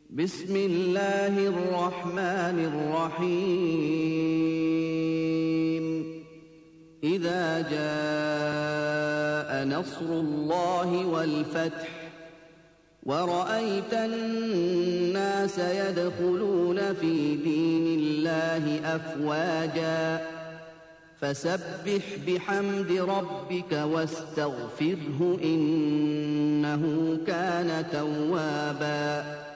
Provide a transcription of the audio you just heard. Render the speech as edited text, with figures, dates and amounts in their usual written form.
بسم الله الرحمن الرحيم إذا جاء نصر الله والفتح ورأيت الناس يدخلون في دين الله أفواجا فسبح بحمد ربك واستغفره إنه كان توابا